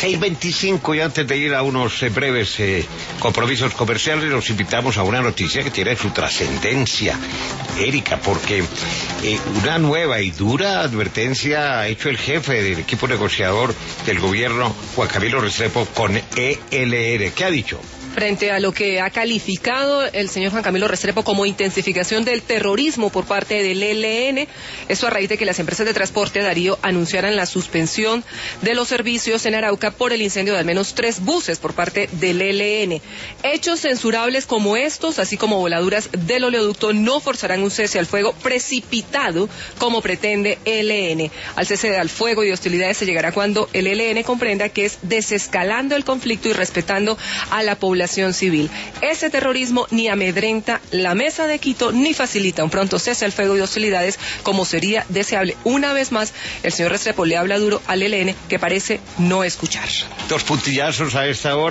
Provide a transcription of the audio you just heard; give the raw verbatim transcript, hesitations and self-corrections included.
seis veinticinco, y antes de ir a unos eh, breves eh, compromisos comerciales, los invitamos a una noticia que tiene su trascendencia, Erika, porque eh, una nueva y dura advertencia ha hecho el jefe del equipo negociador del gobierno, Juan Camilo Restrepo, con E L N. ¿Qué ha dicho? Frente a lo que ha calificado el señor Juan Camilo Restrepo como intensificación del terrorismo por parte del E L N, eso a raíz de que las empresas de transporte Darío anunciaran la suspensión de los servicios en Arauca por el incendio de al menos tres buses por parte del E L N. Hechos censurables como estos, así como voladuras del oleoducto, no forzarán un cese al fuego precipitado como pretende E L N. Al cese al fuego y hostilidades se llegará cuando el E L N comprenda que es desescalando el conflicto y respetando a la población civil. Ese terrorismo ni amedrenta la mesa de Quito ni facilita un pronto cese al fuego y hostilidades como sería deseable. Una vez más, el señor Restrepo le habla duro al E L N, que parece no escuchar. Dos puntillazos a esta hora.